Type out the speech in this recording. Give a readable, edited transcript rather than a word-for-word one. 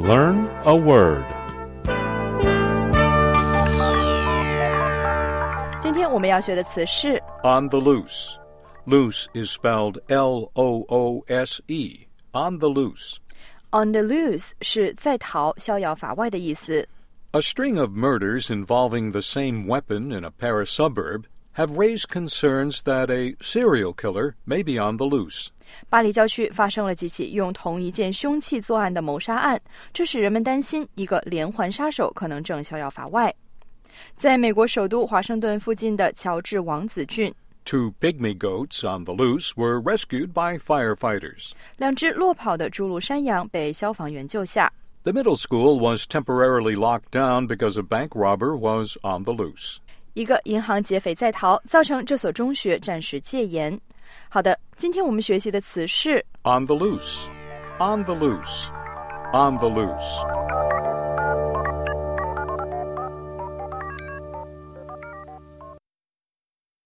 Learn a word. 今天我们要学的词是 On the loose. Loose is spelled L-O-O-S-E. On the loose. On the loose 是在逃、逍遥法外的意思。 A string of murders involving the same weapon in a Paris suburb have raised concerns that a serial killer may be on the loose. 巴黎郊区发生了几起用同一件凶器作案的谋杀案，这使人们担心一个连环杀手可能正逍遥法外。在美国首都华盛顿附近的乔治王子郡 Two pygmy goats on the loose were rescued by firefighters. 两只落跑的侏儒山羊被消防员救下。 The middle school was temporarily locked down because a bank robber was on the loose. 一个银行劫匪在逃，造成这所中学暂时戒严。好的，今天我们学习的词是 On the loose. On the loose. On the loose.